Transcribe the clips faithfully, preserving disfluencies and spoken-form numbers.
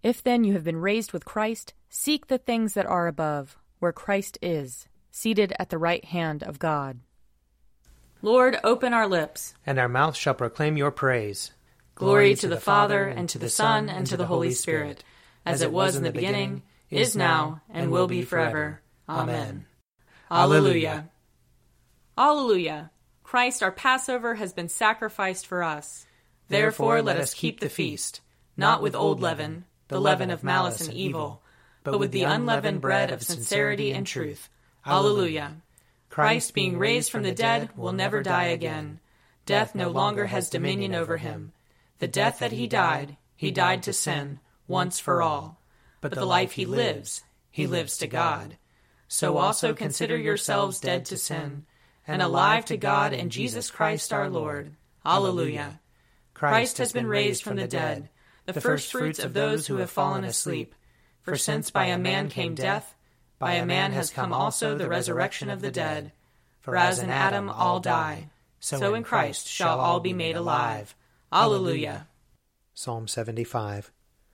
If then you have been raised with Christ, seek the things that are above, where Christ is, seated at the right hand of God. Lord, open our lips, and our mouth shall proclaim your praise. Glory to the Father, and to the Son, and to the Holy Spirit, as it was in the beginning, is now, and will be forever. Amen. Alleluia. Alleluia. Christ our Passover has been sacrificed for us. Therefore let us keep the feast, not with old leaven, the leaven of malice and evil, but with the unleavened bread of sincerity and truth. Alleluia. Christ, being raised from the dead, will never die again. Death no longer has dominion over him. The death that he died, he died to sin, once for all. But the life he lives, he lives to God. So also consider yourselves dead to sin, and alive to God in Jesus Christ our Lord. Alleluia. Christ has been raised from the dead, the firstfruits of those who have fallen asleep. For since by a man came death, by a man has come also the resurrection of the dead. For as in Adam all die, so in Christ shall all be made alive. Alleluia. Psalm seventy-five.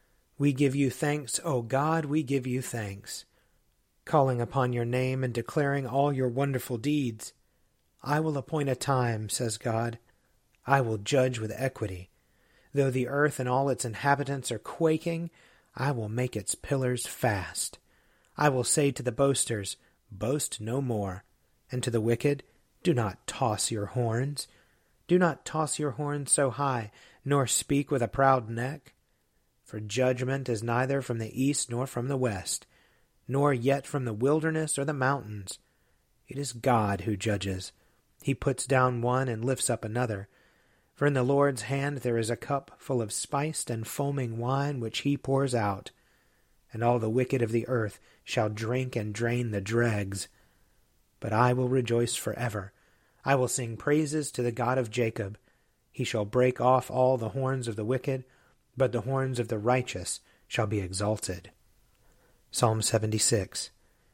We give you thanks, O God, we give you thanks, calling upon your name and declaring all your wonderful deeds. I will appoint a time, says God. I will judge with equity. Though the earth and all its inhabitants are quaking, I will make its pillars fast. I will say to the boasters, boast no more, and to the wicked, do not toss your horns. Do not toss your horns so high, nor speak with a proud neck. For judgment is neither from the east nor from the west, nor yet from the wilderness or the mountains. It is God who judges. He puts down one and lifts up another. For in the Lord's hand there is a cup full of spiced and foaming wine which he pours out. And all the wicked of the earth shall drink and drain the dregs. But I will rejoice forever. I will sing praises to the God of Jacob. He shall break off all the horns of the wicked, but the horns of the righteous shall be exalted. Psalm seventy-six.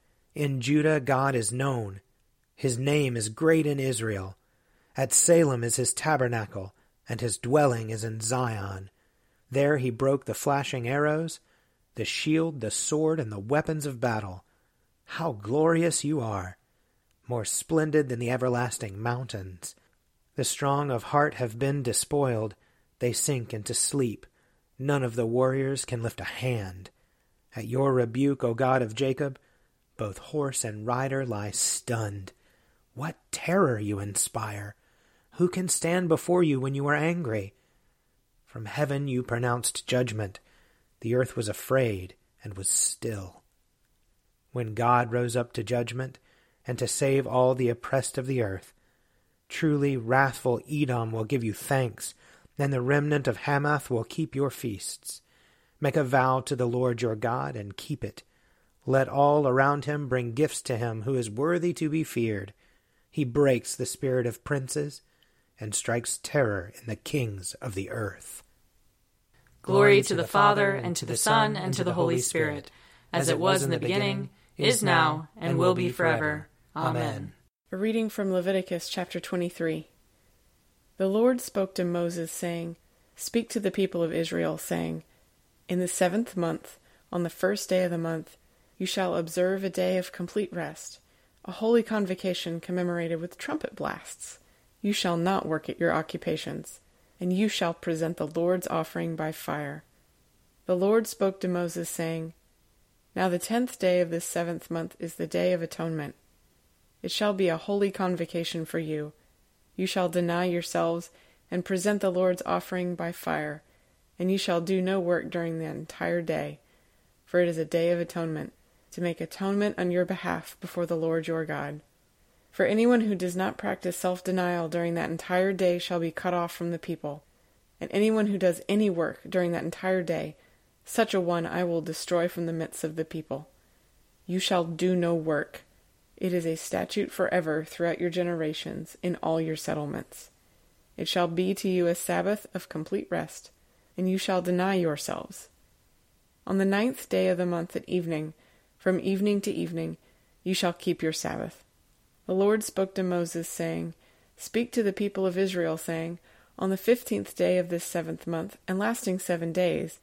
In Judah God is known. His name is great in Israel. At Salem is his tabernacle, and his dwelling is in Zion. There he broke the flashing arrows, the shield, the sword, and the weapons of battle. How glorious you are! More splendid than the everlasting mountains. The strong of heart have been despoiled. They sink into sleep. None of the warriors can lift a hand. At your rebuke, O God of Jacob, both horse and rider lie stunned. What terror you inspire! Who can stand before you when you are angry? From heaven you pronounced judgment. The earth was afraid and was still. When God rose up to judgment and to save all the oppressed of the earth, truly wrathful Edom will give you thanks, and the remnant of Hamath will keep your feasts. Make a vow to the Lord your God and keep it. Let all around him bring gifts to him who is worthy to be feared. He breaks the spirit of princes and strikes terror in the kings of the earth. Glory to the Father, and to the Son, and to the Holy Spirit, as it was in the beginning, is now, and will be forever. Amen. A reading from Leviticus chapter twenty-three. The Lord spoke to Moses, saying, Speak to the people of Israel, saying, In the seventh month, on the first day of the month, you shall observe a day of complete rest, a holy convocation commemorated with trumpet blasts. You shall not work at your occupations, and you shall present the Lord's offering by fire. The Lord spoke to Moses, saying, Now the tenth day of this seventh month is the day of atonement. It shall be a holy convocation for you. You shall deny yourselves and present the Lord's offering by fire, and you shall do no work during the entire day, for it is a day of atonement, to make atonement on your behalf before the Lord your God. For anyone who does not practice self-denial during that entire day shall be cut off from the people, and anyone who does any work during that entire day, such a one I will destroy from the midst of the people. You shall do no work. It is a statute forever throughout your generations in all your settlements. It shall be to you a Sabbath of complete rest, and you shall deny yourselves. On the ninth day of the month at evening, from evening to evening, you shall keep your Sabbath. The Lord spoke to Moses, saying, Speak to the people of Israel, saying, On the fifteenth day of this seventh month, and lasting seven days,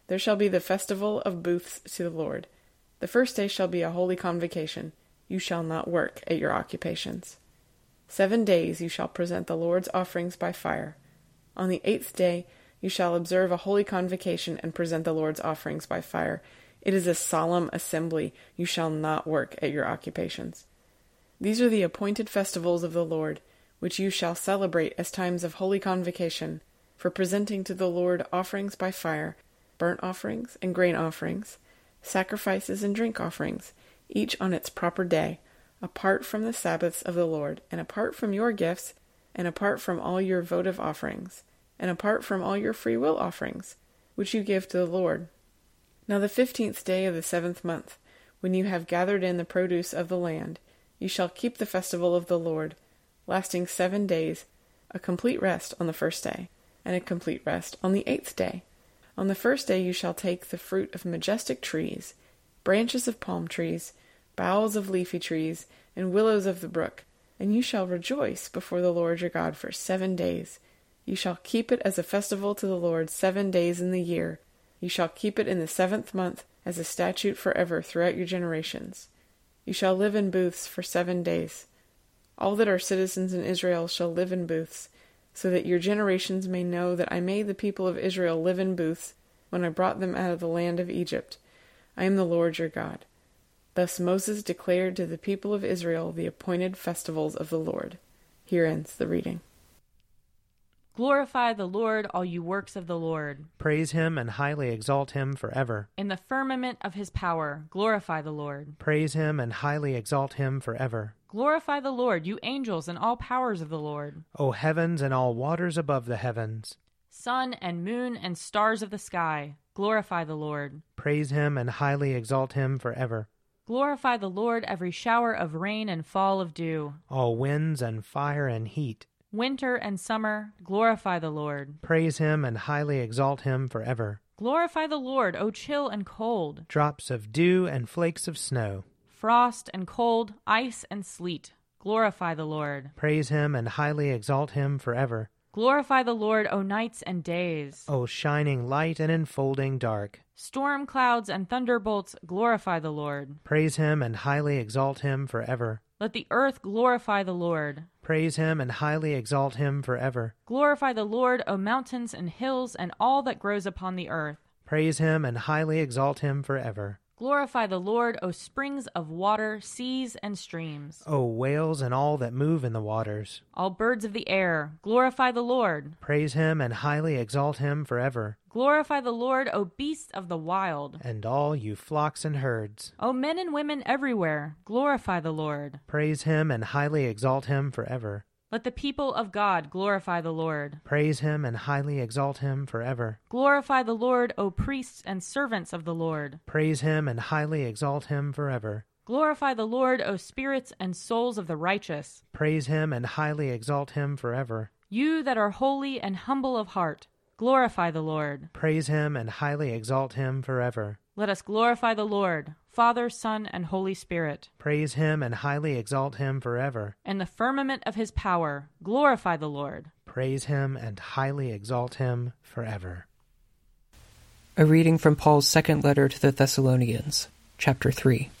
There shall be the festival of booths to the Lord. The first day shall be a holy convocation. You shall not work at your occupations. Seven days you shall present the Lord's offerings by fire. On the eighth day you shall observe a holy convocation and present the Lord's offerings by fire. It is a solemn assembly. You shall not work at your occupations. These are the appointed festivals of the Lord, which you shall celebrate as times of holy convocation, for presenting to the Lord offerings by fire, burnt offerings and grain offerings, sacrifices and drink offerings, each on its proper day, apart from the Sabbaths of the Lord, and apart from your gifts, and apart from all your votive offerings, and apart from all your freewill offerings, which you give to the Lord. Now the fifteenth day of the seventh month, when you have gathered in the produce of the land, you shall keep the festival of the Lord, lasting seven days, a complete rest on the first day, and a complete rest on the eighth day. On the first day you shall take the fruit of majestic trees, branches of palm trees, boughs of leafy trees, and willows of the brook, and you shall rejoice before the Lord your God for seven days. You shall keep it as a festival to the Lord seven days in the year. You shall keep it in the seventh month as a statute forever throughout your generations. You shall live in booths for seven days. All that are citizens in Israel shall live in booths, so that your generations may know that I made the people of Israel live in booths when I brought them out of the land of Egypt. I am the Lord your God. Thus Moses declared to the people of Israel the appointed festivals of the Lord. Here ends the reading. Glorify the Lord, all you works of the Lord. Praise him and highly exalt him forever. In the firmament of his power, glorify the Lord. Praise him and highly exalt him forever. Glorify the Lord, you angels and all powers of the Lord. O heavens and all waters above the heavens. Sun and moon and stars of the sky, glorify the Lord. Praise him and highly exalt him forever. Glorify the Lord, every shower of rain and fall of dew. All winds and fire and heat. Winter and summer, glorify the Lord. Praise him and highly exalt him forever. Glorify the Lord, O chill and cold. Drops of dew and flakes of snow. Frost and cold, ice and sleet, glorify the Lord. Praise him and highly exalt him forever. Glorify the Lord, O nights and days. O shining light and enfolding dark. Storm clouds and thunderbolts, glorify the Lord. Praise him and highly exalt him forever. Let the earth glorify the Lord. Praise him and highly exalt him forever. Glorify the Lord, O mountains and hills, and all that grows upon the earth. Praise him and highly exalt him forever. Glorify the Lord, O springs of water, seas and streams. O whales and all that move in the waters. All birds of the air, glorify the Lord. Praise him and highly exalt him forever. Glorify the Lord, O beasts of the wild. And all you flocks and herds. O men and women everywhere, glorify the Lord. Praise him and highly exalt him forever. Let the people of God glorify the Lord. Praise him and highly exalt him forever. Glorify the Lord, O priests and servants of the Lord. Praise him and highly exalt him forever. Glorify the Lord, O spirits and souls of the righteous. Praise him and highly exalt him forever. You that are holy and humble of heart, glorify the Lord. Praise him and highly exalt him forever. Let us glorify the Lord, Father, Son, and Holy Spirit. Praise him and highly exalt him forever. In the firmament of his power, glorify the Lord. Praise him and highly exalt him forever. A reading from Paul's second letter to the Thessalonians, chapter three.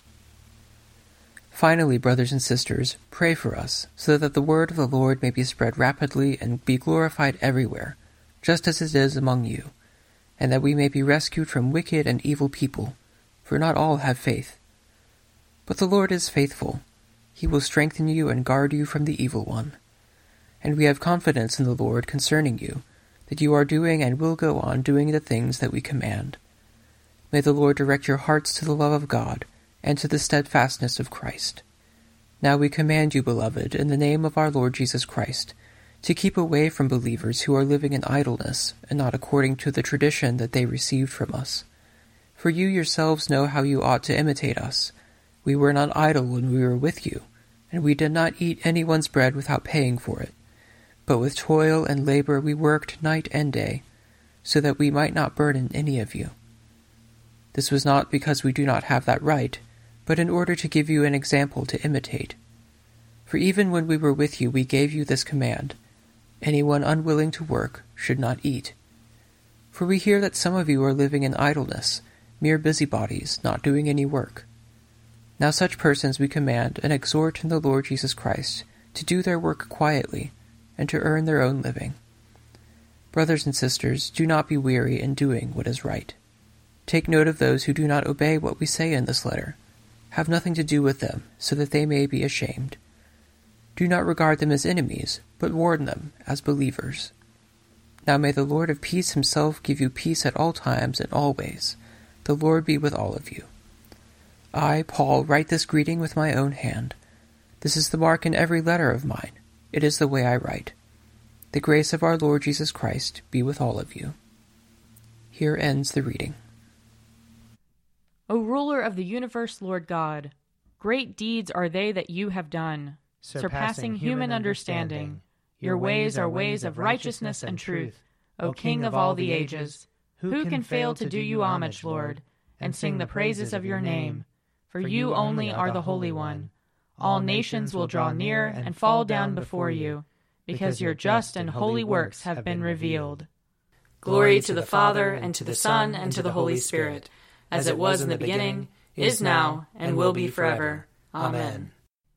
Finally, brothers and sisters, pray for us, so that the word of the Lord may be spread rapidly and be glorified everywhere, just as it is among you, and that we may be rescued from wicked and evil people, for not all have faith. But the Lord is faithful. He will strengthen you and guard you from the evil one. And we have confidence in the Lord concerning you, that you are doing and will go on doing the things that we command. May the Lord direct your hearts to the love of God and to the steadfastness of Christ. Now we command you, beloved, in the name of our Lord Jesus Christ, to keep away from believers who are living in idleness and not according to the tradition that they received from us. For you yourselves know how you ought to imitate us. We were not idle when we were with you, and we did not eat anyone's bread without paying for it. But with toil and labor we worked night and day, so that we might not burden any of you. This was not because we do not have that right, but in order to give you an example to imitate. For even when we were with you we gave you this command: anyone unwilling to work should not eat. For we hear that some of you are living in idleness, mere busybodies, not doing any work. Now such persons we command and exhort in the Lord Jesus Christ to do their work quietly, and to earn their own living. Brothers and sisters, do not be weary in doing what is right. Take note of those who do not obey what we say in this letter. Have nothing to do with them, so that they may be ashamed. Do not regard them as enemies, but warn them as believers. Now may the Lord of peace himself give you peace at all times and all ways. The Lord be with all of you. I, Paul, write this greeting with my own hand. This is the mark in every letter of mine. It is the way I write. The grace of our Lord Jesus Christ be with all of you. Here ends the reading. O ruler of the universe, Lord God, great deeds are they that you have done, surpassing human understanding. Your ways are ways of righteousness and truth, O King of all the ages. Who can fail to do you homage, Lord, and sing the praises of your name? For you only are the Holy One. All nations will draw near and fall down before you, because your just and holy works have been revealed. Glory to the Father, and to the Son, and to the Holy Spirit, as it was in the beginning, is now, and will be forever. Amen.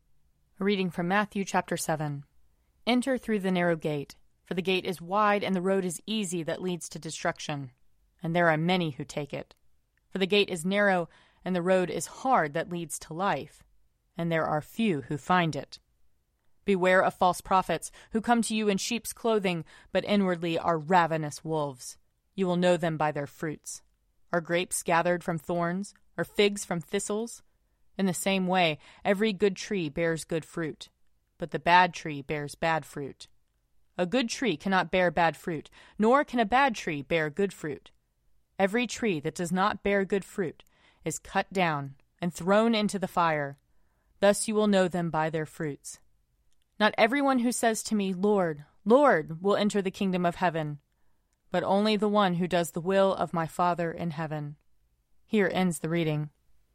A reading from Matthew chapter seven. Enter through the narrow gate, for the gate is wide and the road is easy that leads to destruction, and there are many who take it. For the gate is narrow and the road is hard that leads to life, and there are few who find it. Beware of false prophets who come to you in sheep's clothing, but inwardly are ravenous wolves. You will know them by their fruits. Are grapes gathered from thorns, or figs from thistles? In the same way, every good tree bears good fruit, but the bad tree bears bad fruit. A good tree cannot bear bad fruit, nor can a bad tree bear good fruit. Every tree that does not bear good fruit is cut down and thrown into the fire. Thus you will know them by their fruits. Not everyone who says to me, Lord, Lord, will enter the kingdom of heaven, but only the one who does the will of my Father in heaven. Here ends the reading.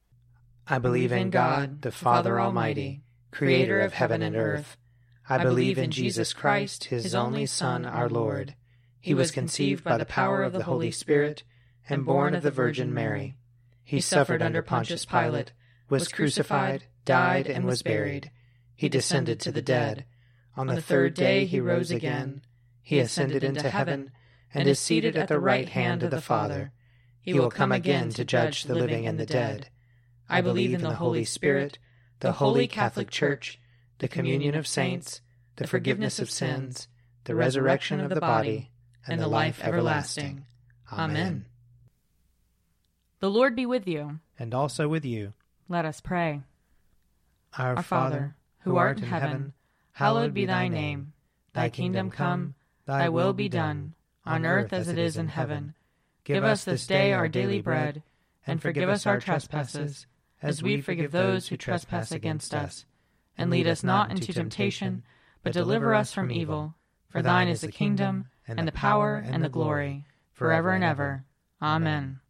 I believe in God, the Father Almighty, creator of heaven and earth. I believe in Jesus Christ, his only Son, our Lord. He was conceived by the power of the Holy Spirit and born of the Virgin Mary. He suffered under Pontius Pilate, was crucified, died, and was buried. He descended to the dead. On the third day he rose again. He ascended into heaven and is seated at the right hand of the Father. He will come again to judge the living and the dead. I believe in the Holy Spirit, the Holy Catholic Church, the communion of saints, the forgiveness of sins, the resurrection of the body, and the life everlasting. Amen. The Lord be with you. And also with you. Let us pray. Our, Our Father, who art in heaven, hallowed be thy name. Thy kingdom come, thy will be done, on earth as it is in heaven. Give us this day our daily bread, and forgive us our trespasses, as we forgive those who trespass against us. And lead us not into temptation, but deliver us from evil. For thine is the kingdom, and the power, and the glory, forever and ever. Amen.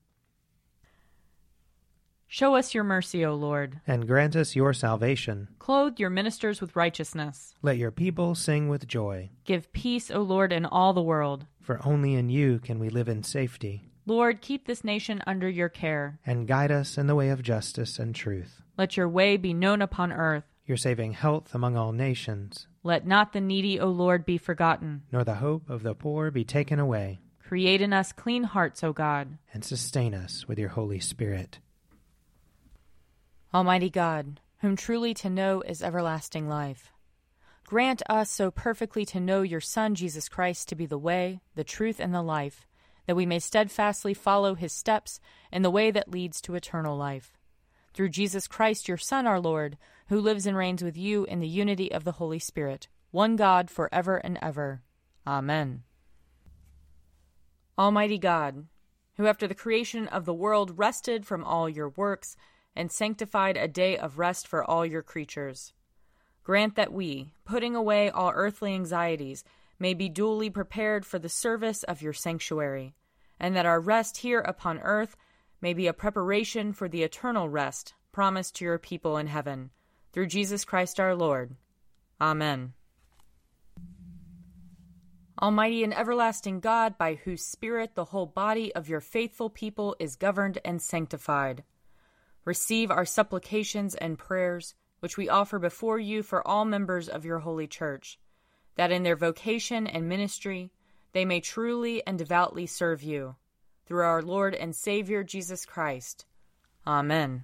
Show us your mercy, O Lord. And grant us your salvation. Clothe your ministers with righteousness. Let your people sing with joy. Give peace, O Lord, in all the world. For only in you can we live in safety. Lord, keep this nation under your care. And guide us in the way of justice and truth. Let your way be known upon earth. Your saving health among all nations. Let not the needy, O Lord, be forgotten. Nor the hope of the poor be taken away. Create in us clean hearts, O God. And sustain us with your Holy Spirit. Almighty God, whom truly to know is everlasting life, grant us so perfectly to know your Son, Jesus Christ, to be the way, the truth, and the life, that we may steadfastly follow his steps in the way that leads to eternal life. Through Jesus Christ, your Son, our Lord, who lives and reigns with you in the unity of the Holy Spirit, one God, forever and ever. Amen. Almighty God, who after the creation of the world rested from all your works, and sanctified a day of rest for all your creatures, grant that we, putting away all earthly anxieties, may be duly prepared for the service of your sanctuary, and that our rest here upon earth may be a preparation for the eternal rest promised to your people in heaven, through Jesus Christ our Lord. Amen. Almighty and everlasting God, by whose Spirit the whole body of your faithful people is governed and sanctified, receive our supplications and prayers, which we offer before you for all members of your holy church, that in their vocation and ministry they may truly and devoutly serve you. Through our Lord and Savior Jesus Christ. Amen.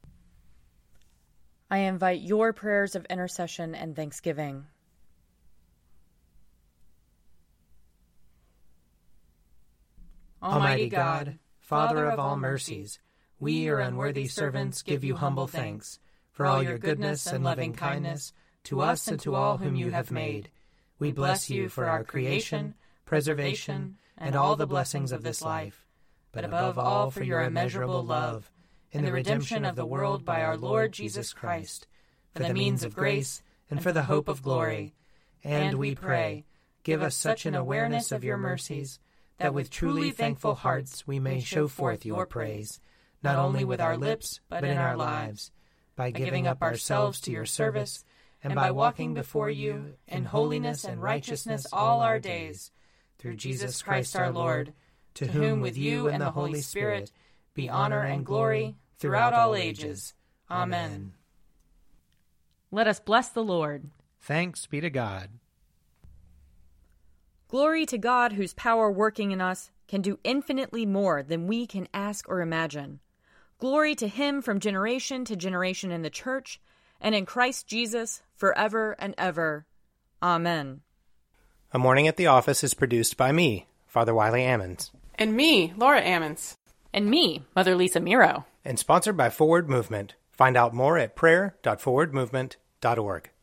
I invite your prayers of intercession and thanksgiving. Almighty God, Father of all mercies, we, your unworthy servants, give you humble thanks for all your goodness and loving kindness to us and to all whom you have made. We bless you for our creation, preservation, and all the blessings of this life, but above all for your immeasurable love in the redemption of the world by our Lord Jesus Christ, for the means of grace and for the hope of glory. And we pray, give us such an awareness of your mercies that with truly thankful hearts we may show forth your praise, not only with our lips, but in our lives, by giving up ourselves to your service, and by walking before you in holiness and righteousness all our days, through Jesus Christ our Lord, to whom with you and the Holy Spirit be honor and glory throughout all ages. Amen. Let us bless the Lord. Thanks be to God. Glory to God, whose power working in us can do infinitely more than we can ask or imagine. Glory to him from generation to generation in the church and in Christ Jesus forever and ever. Amen. A Morning at the Office is produced by me, Father Wiley Ammons. And me, Laura Ammons. And me, Mother Lisa Miro. And sponsored by Forward Movement. Find out more at prayer dot forward movement dot org.